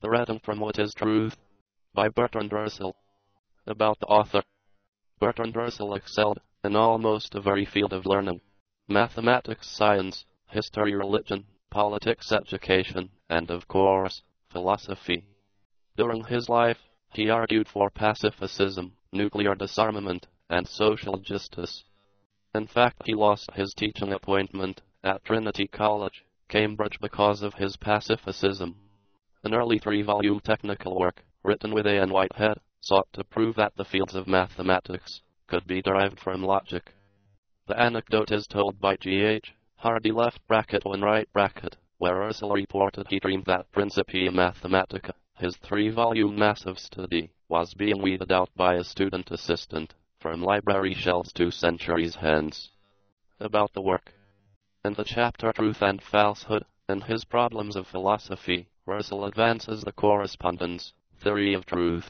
The Reading from What is Truth? By Bertrand Russell. About the author. Bertrand Russell excelled in almost every field of learning: mathematics, science, history, religion, politics, education, and of course, philosophy. During his life, he argued for pacifism, nuclear disarmament, and social justice. In fact, he lost his teaching appointment at Trinity College, Cambridge, because of his pacifism. An early 3-volume technical work, written with A.N. Whitehead, sought to prove that the fields of mathematics could be derived from logic. The anecdote is told by G.H. Hardy where Russell reported he dreamed that Principia Mathematica, his 3-volume massive study, was being weeded out by a student assistant from library shelves 2 centuries hence. About the work. In the chapter Truth and Falsehood, in his Problems of Philosophy, Russell advances the correspondence theory of truth.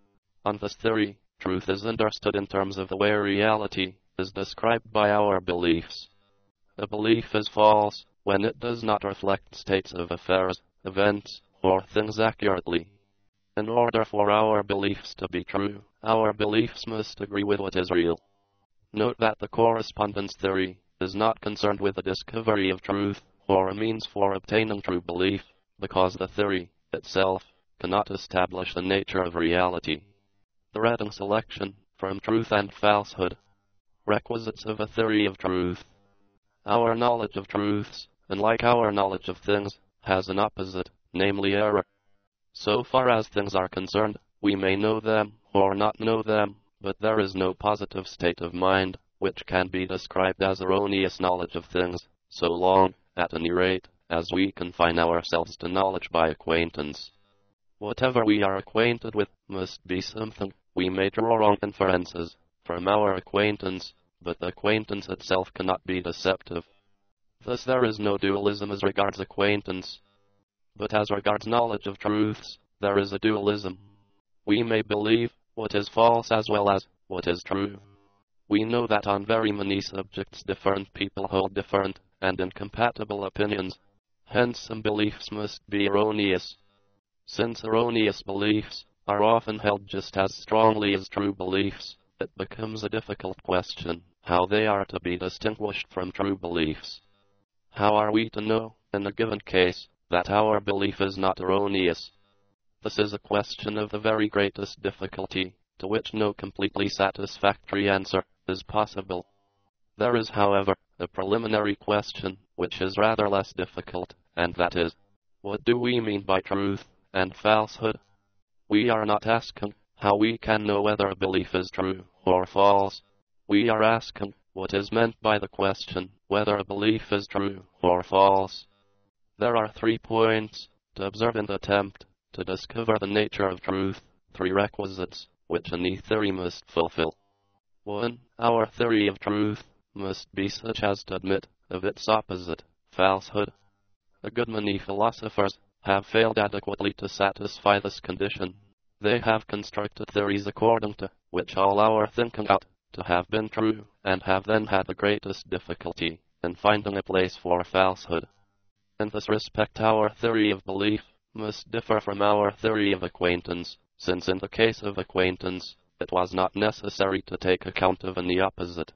On this theory, truth is understood in terms of the way reality is described by our beliefs. A belief is false when it does not reflect states of affairs, events, or things accurately. In order for our beliefs to be true, our beliefs must agree with what is real. Note that the correspondence theory is not concerned with the discovery of truth or a means for obtaining true belief, because the theory itself cannot establish the nature of reality. The Reading selection from Truth and Falsehood. Requisites of a theory of truth. Our knowledge of truths, unlike our knowledge of things, has an opposite, namely error. So far as things are concerned, we may know them or not know them, but there is no positive state of mind which can be described as erroneous knowledge of things, so long, at any rate, as we confine ourselves to knowledge by acquaintance. Whatever we are acquainted with must be something. We may draw wrong inferences from our acquaintance, but the acquaintance itself cannot be deceptive. Thus there is no dualism as regards acquaintance. But as regards knowledge of truths, there is a dualism. We may believe what is false as well as what is true. We know that on very many subjects different people hold different and incompatible opinions. Hence some beliefs must be erroneous. Since erroneous beliefs are often held just as strongly as true beliefs, it becomes a difficult question how they are to be distinguished from true beliefs. How are we to know, in a given case, that our belief is not erroneous? This is a question of the very greatest difficulty, to which no completely satisfactory answer is possible. There is, however, a preliminary question, which is rather less difficult, and that is, what do we mean by truth and falsehood? We are not asking how we can know whether a belief is true or false. We are asking what is meant by the question whether a belief is true or false. There are 3 points to observe in the attempt to discover the nature of truth, 3 requisites which any theory must fulfill. 1. Our theory of truth must be such as to admit of its opposite, falsehood. A good many philosophers have failed adequately to satisfy this condition. They have constructed theories according to which all our thinking ought to have been true, and have then had the greatest difficulty in finding a place for falsehood. In this respect our theory of belief must differ from our theory of acquaintance, since in the case of acquaintance, it was not necessary to take account of any opposite.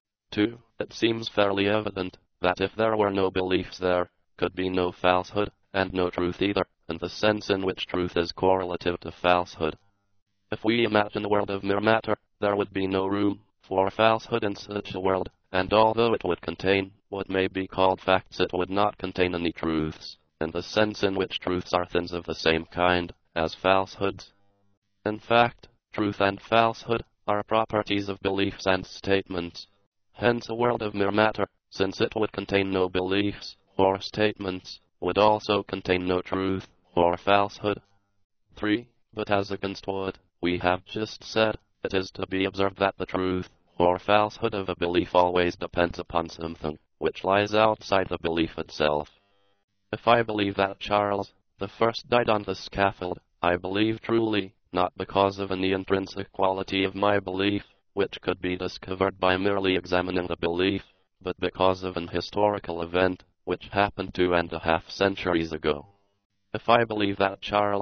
2. It seems fairly evident that if there were no beliefs there could be no falsehood, and no truth either, in the sense in which truth is correlative to falsehood. If we imagine a world of mere matter, there would be no room for falsehood in such a world, and although it would contain what may be called facts, it would not contain any truths, in the sense in which truths are things of the same kind as falsehoods. In fact, truth and falsehood are properties of beliefs and statements. Hence a world of mere matter, since it would contain no beliefs or statements, would also contain no truth or falsehood. 3. But as against what we have just said, it is to be observed that the truth or falsehood of a belief always depends upon something which lies outside the belief itself. If I believe that Charles the First died on the scaffold, I believe truly, not because of any intrinsic quality of my belief, which could be discovered by merely examining the belief, but because of an historical event which happened 2.5 centuries ago. If I believe that Charles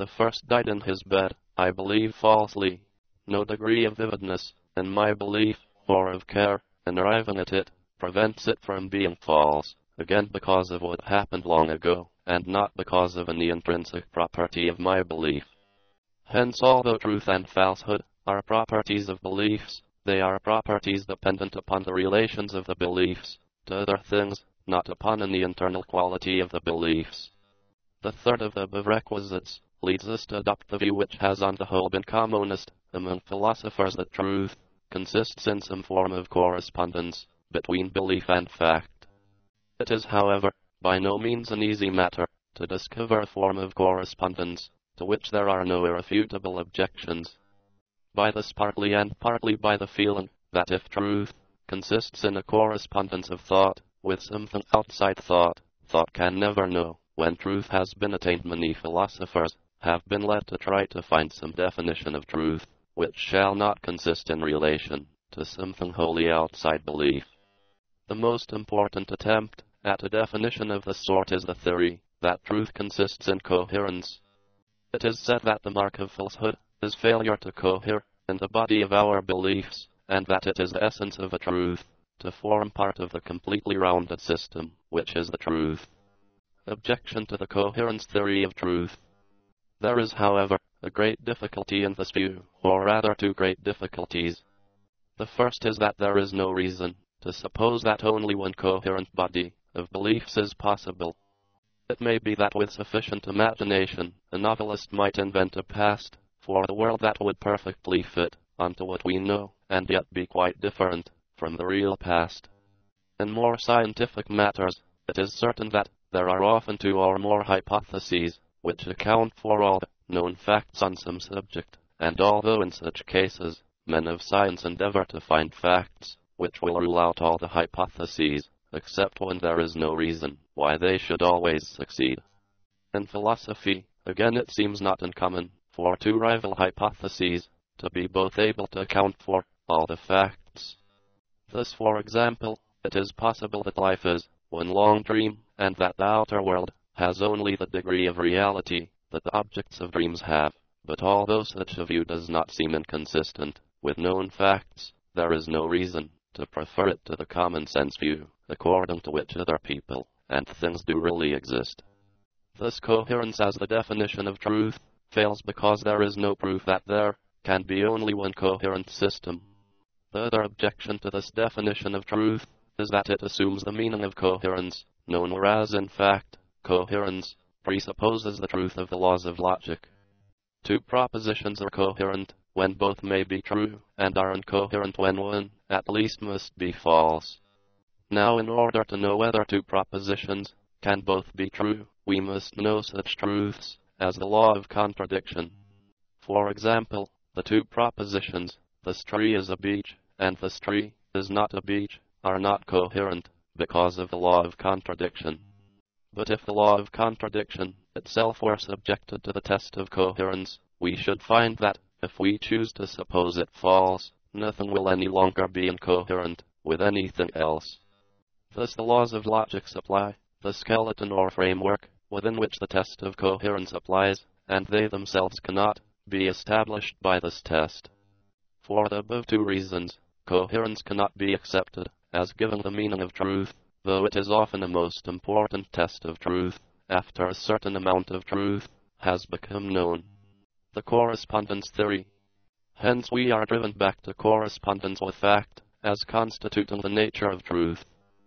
The first died in his bed, I believe falsely. No degree of vividness in my belief, or of care in arriving at it, prevents it from being false, again because of what happened long ago, and not because of any intrinsic property of my belief. Hence, although truth and falsehood are properties of beliefs, they are properties dependent upon the relations of the beliefs to other things, not upon any internal quality of the beliefs. The third of the above requisites leads us to adopt the view which has on the whole been commonest among philosophers, that truth consists in some form of correspondence between belief and fact. It is, however, by no means an easy matter to discover a form of correspondence to which there are no irrefutable objections. By this partly and partly by the feeling that if truth consists in a correspondence of thought with something outside thought, thought can never know. When truth has been attained, many philosophers have been led to try to find some definition of truth which shall not consist in relation to something wholly outside belief. The most important attempt at a definition of this sort is the theory that truth consists in coherence. It is said that the mark of falsehood is failure to cohere in the body of our beliefs, and that it is the essence of a truth to form part of the completely rounded system, which is the truth. Objection to the coherence theory of truth. There is, however, a great difficulty in this view, or rather two great difficulties. The first is that there is no reason to suppose that only one coherent body of beliefs is possible. It may be that with sufficient imagination, a novelist might invent a past for the world that would perfectly fit onto what we know, and yet be quite different from the real past. In more scientific matters, it is certain that there are often two or more hypotheses which account for all the known facts on some subject, and although in such cases men of science endeavor to find facts which will rule out all the hypotheses, except when there is no reason why they should always succeed. In philosophy, again, it seems not uncommon for two rival hypotheses to be both able to account for all the facts. Thus, for example, it is possible that life is one long dream, and that the outer world has only the degree of reality that the objects of dreams have. But although such a view does not seem inconsistent with known facts, there is no reason to prefer it to the common sense view, according to which other people and things do really exist. Thus, coherence as the definition of truth fails because there is no proof that there can be only one coherent system. The other objection to this definition of truth is that it assumes the meaning of coherence, known, whereas in fact, coherence presupposes the truth of the laws of logic. Two propositions are coherent when both may be true, and are incoherent when one, at least, must be false. Now, in order to know whether two propositions can both be true, we must know such truths as the law of contradiction. For example, the two propositions, "this tree is a beech," and "this tree is not a beech," are not coherent because of the law of contradiction. But if the law of contradiction itself were subjected to the test of coherence, we should find that, if we choose to suppose it false, nothing will any longer be incoherent with anything else. Thus the laws of logic supply the skeleton or framework within which the test of coherence applies, and they themselves cannot be established by this test. For the above two reasons, coherence cannot be accepted as giving the meaning of truth, though it is often a most important test of truth after a certain amount of truth has become known. The correspondence theory. Hence we are driven back to correspondence with fact as constituting the nature of truth.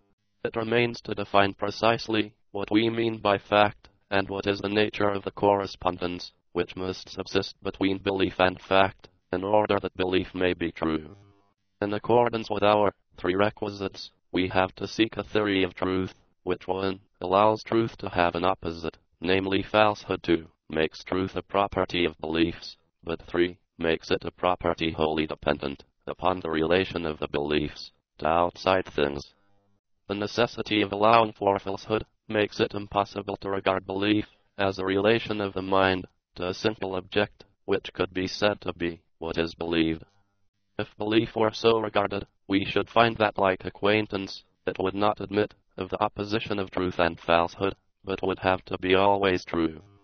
It remains to define precisely what we mean by fact, and what is the nature of the correspondence which must subsist between belief and fact, in order that belief may be true. In accordance with our three requisites, we have to seek a theory of truth, which 1. Allows truth to have an opposite, namely falsehood; 2. Makes truth a property of beliefs, but 3. Makes it a property wholly dependent upon the relation of the beliefs to outside things. The necessity of allowing for falsehood makes it impossible to regard belief as a relation of the mind to a simple object which could be said to be what is believed. If belief were so regarded, we should find that, like acquaintance, it would not admit of the opposition of truth and falsehood, but would have to be always true.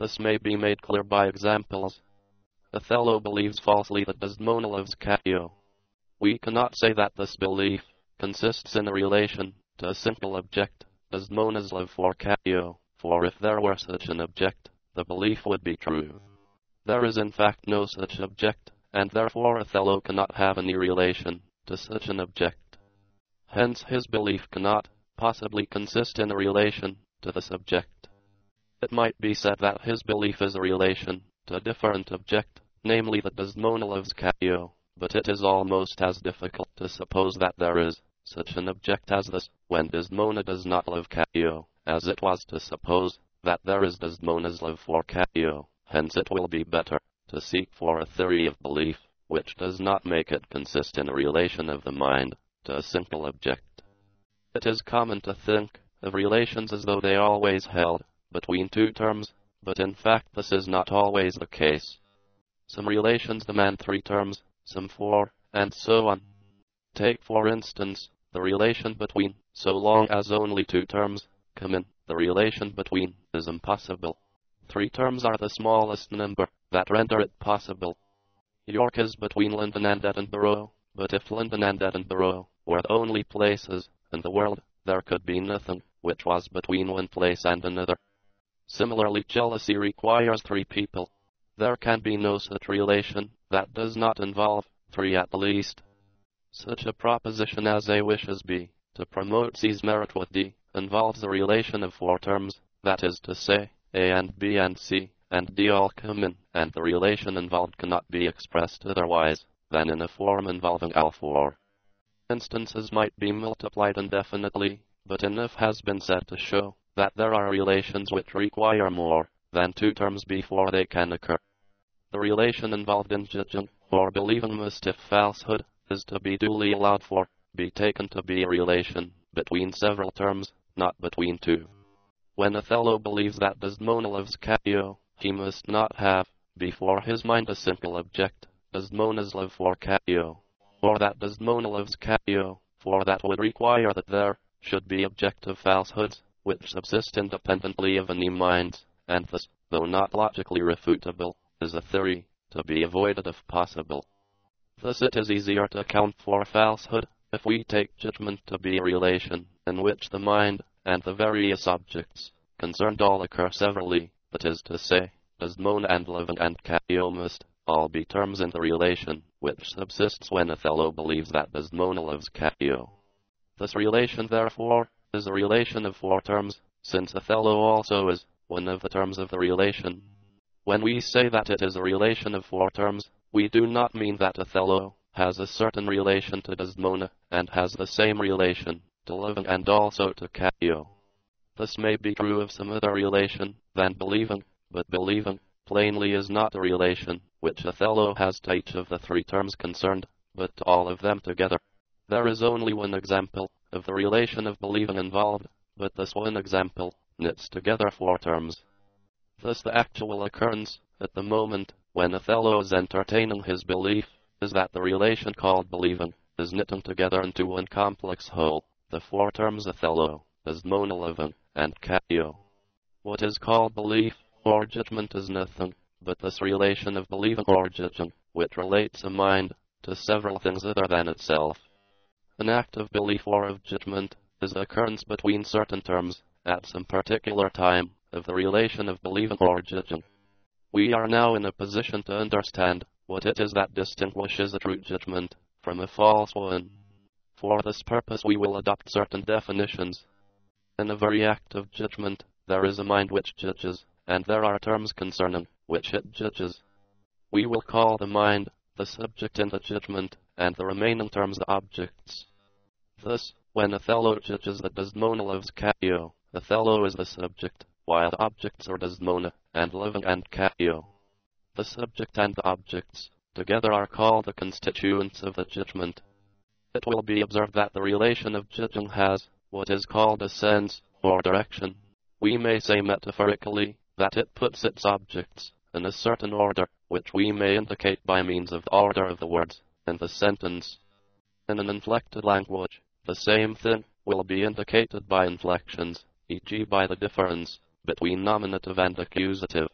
This may be made clear by examples. Othello believes falsely that Desdemona loves Caio. We cannot say that this belief consists in a relation to a simple object, Desdemona's love for Caio, for if there were such an object, the belief would be true. There is in fact no such object, and therefore Othello cannot have any relation to such an object. Hence his belief cannot possibly consist in a relation to this object. It might be said that his belief is a relation to a different object, namely that Desdemona loves Caio, but it is almost as difficult to suppose that there is such an object as this, when Desdemona does not love Caio, as it was to suppose that there is Desdemona's love for Caio. Hence it will be better to seek for a theory of belief, which does not make it consist in a relation of the mind to a simple object. It is common to think of relations as though they always held between two terms, but in fact this is not always the case. Some relations demand three terms, some four, and so on. Take for instance the relation between, so long as only two terms come in, the relation between is impossible. Three terms are the smallest number that render it possible. York is between London and Edinburgh, but if London and Edinburgh were the only places in the world, there could be nothing which was between one place and another. Similarly, jealousy requires three people. There can be no such relation that does not involve three at least. Such a proposition as A wishes B to promote C's merit with D involves a relation of four terms, that is to say, A and B and C and D all come in, and the relation involved cannot be expressed otherwise than in a form involving all four. Instances might be multiplied indefinitely, but enough has been said to show that there are relations which require more than two terms before they can occur. The relation involved in judging or believing must, if falsehood is to be duly allowed for, be taken to be a relation between several terms, not between two. When Othello believes that Desdemona loves Caio, he must not have before his mind a simple object, Desdemona's love for Caio, or that Desdemona loves Caio, for that would require that there should be objective falsehoods which subsist independently of any minds, and this, though not logically refutable, is a theory to be avoided if possible. Thus it is easier to account for falsehood if we take judgment to be a relation in which the mind and the various objects concerned all occur severally, that is to say, Desdemona and loving and Caio must all be terms in the relation which subsists when Othello believes that Desdemona loves Caio. This relation, therefore, is a relation of four terms, since Othello also is one of the terms of the relation. When we say that it is a relation of four terms, we do not mean that Othello has a certain relation to Desdemona and has the same relation to loving and also to Caio. This may be true of some other relation than believing, but believing plainly is not a relation which Othello has to each of the three terms concerned, but to all of them together. There is only one example of the relation of believing involved, but this one example knits together four terms. Thus the actual occurrence at the moment when Othello is entertaining his belief is that the relation called believing is knitting together into one complex whole, the four terms Othello, Desdemona loving, and Caio. What is called belief or judgment is nothing but this relation of believing or judging, which relates a mind to several things other than itself. An act of belief or of judgment is the occurrence between certain terms at some particular time of the relation of believing or judging. We are now in a position to understand what it is that distinguishes a true judgment from a false one. For this purpose we will adopt certain definitions. In the very act of judgment, there is a mind which judges, and there are terms concerning which it judges. We will call the mind the subject in the judgment, and the remaining terms the objects. Thus, when Othello judges that Desdemona loves Caio, Othello is the subject, while the objects are Desdemona and loving and Caio. The subject and the objects together are called the constituents of the judgment. It will be observed that the relation of judging has what is called a sense or direction. We may say metaphorically that it puts its objects in a certain order, which we may indicate by means of the order of the words in the sentence. In an inflected language, the same thing will be indicated by inflections, e.g. by the difference between nominative and accusative.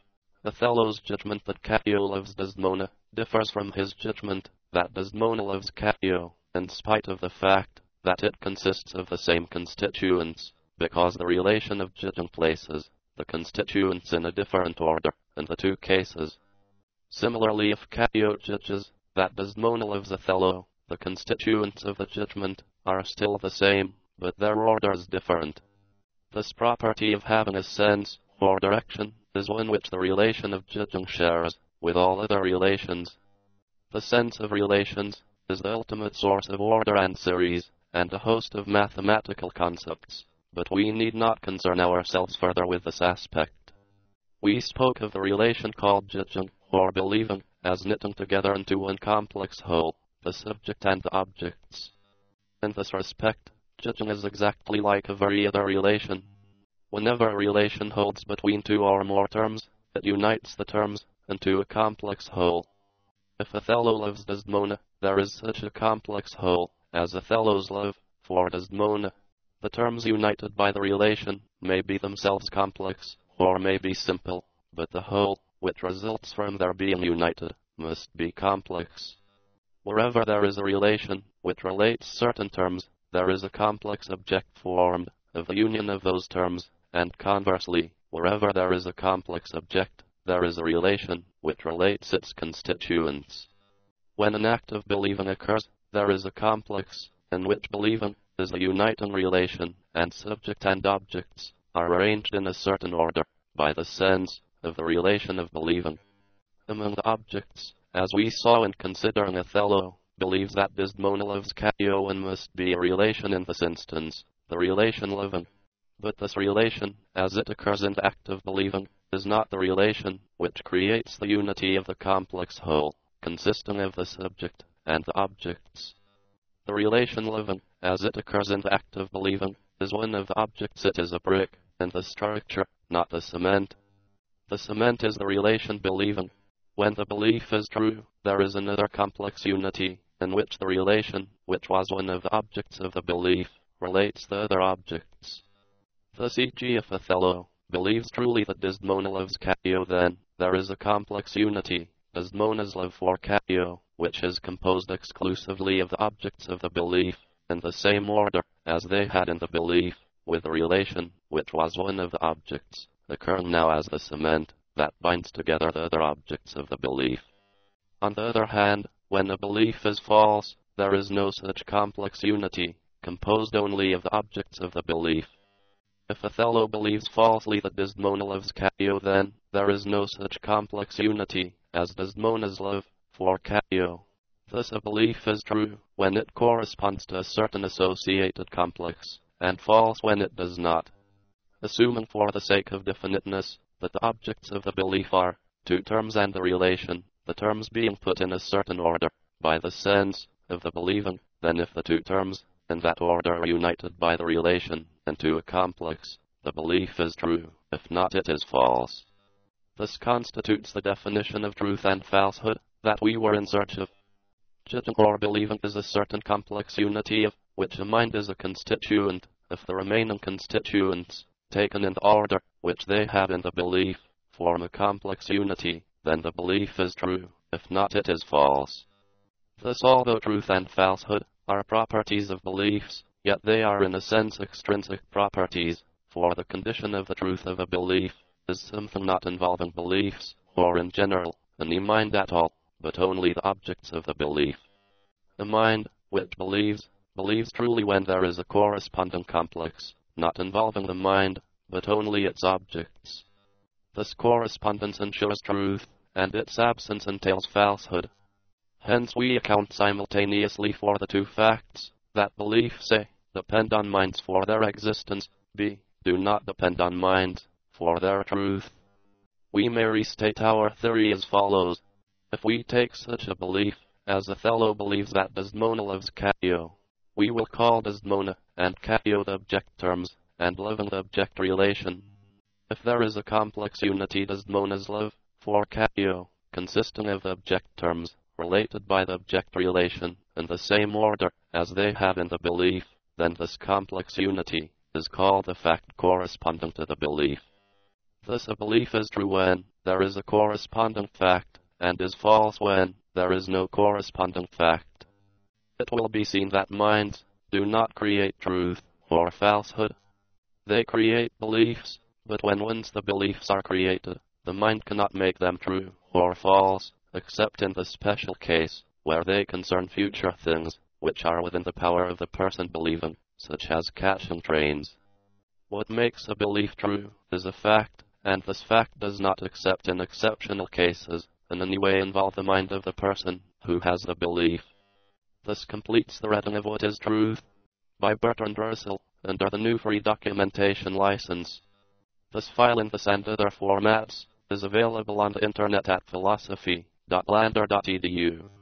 Othello's judgment that Caio loves Desdemona differs from his judgment that Desdemona loves Caio, in spite of the fact that it consists of the same constituents, because the relation of judging places the constituents in a different order in the two cases. Similarly, if Caio judges that Desdemona loves Othello, the constituents of the judgment are still the same, but their order is different. This property of having a sense or direction is one which the relation of judging shares with all other relations. The sense of relations is the ultimate source of order and series, and a host of mathematical concepts, but we need not concern ourselves further with this aspect. We spoke of the relation called judging or believing as knitting together into one complex whole the subject and the objects. In this respect, judging is exactly like every other relation. Whenever a relation holds between two or more terms, it unites the terms into a complex whole. If Othello loves Desdemona, there is such a complex whole as Othello's love for Desdemona. The terms united by the relation may be themselves complex, or may be simple, but the whole, which results from their being united, must be complex. Wherever there is a relation which relates certain terms, there is a complex object formed of the union of those terms, and conversely, wherever there is a complex object, there is a relation which relates its constituents. When an act of believing occurs, there is a complex in which believing is a uniting relation, and subject and objects are arranged in a certain order by the sense of the relation of believing. Among the objects, as we saw in considering Othello, believes that Desdemona loves Caio and must be a relation in this instance, the relation loving. But this relation, as it occurs in the act of believing, is not the relation which creates the unity of the complex whole, consisting of the subject and the objects. The relation loving, as it occurs in the act of believing, is one of the objects. It is a brick in the structure, not the cement. The cement is the relation believing. When the belief is true, there is another complex unity, in which the relation, which was one of the objects of the belief, relates the other objects. Thus, e.g., if Othello believes truly that Desdemona loves Caio, then there is a complex unity, Desdemona's love for Caio, which is composed exclusively of the objects of the belief, in the same order as they had in the belief, with the relation, which was one of the objects, occurring now as the cement that binds together the other objects of the belief. On the other hand, when a belief is false, there is no such complex unity, composed only of the objects of the belief. If Othello believes falsely that Desdemona loves Caio, then there is no such complex unity as Desdemona's love for Caio. Thus a belief is true when it corresponds to a certain associated complex, and false when it does not. Assuming for the sake of definiteness that the objects of the belief are two terms and the relation, the terms being put in a certain order by the sense of the believing, then if the two terms in that order are united by the relation into a complex, the belief is true. If not, it is false. This constitutes the definition of truth and falsehood that we were in search of. Judging or believing is a certain complex unity of which a mind is a constituent. If the remaining constituents, taken in the order which they have in the belief, form a complex unity, then the belief is true. If not, it is false. Thus, although truth and falsehood are properties of beliefs, yet they are in a sense extrinsic properties, for the condition of the truth of a belief is something not involving beliefs, or in general, any mind at all, but only the objects of the belief. The mind, which believes truly when there is a corresponding complex, not involving the mind, but only its objects. This correspondence ensures truth, and its absence entails falsehood. Hence we account simultaneously for the two facts, that beliefs A, depend on minds for their existence, B, do not depend on minds for their truth. We may restate our theory as follows. If we take such a belief, as Othello believes that Desdemona loves Caio, we will call Desdemona and Caio the object terms, and loving the object relation. If there is a complex unity, Desdemona's love for Caio, consisting of the object terms, related by the object relation, in the same order as they have in the belief, then this complex unity is called the fact corresponding to the belief. Thus a belief is true when there is a corresponding fact, and is false when there is no corresponding fact. It will be seen that minds do not create truth or falsehood. They create beliefs, but when once the beliefs are created, the mind cannot make them true or false, except in the special case where they concern future things which are within the power of the person believing, such as catching trains. What makes a belief true is a fact, and this fact does not, except in exceptional cases, in any way involve the mind of the person who has the belief. This completes the reading of What is Truth by Bertrand Russell under the new free documentation license. This file in this and other formats is available on the internet at philosophy.lander.edu.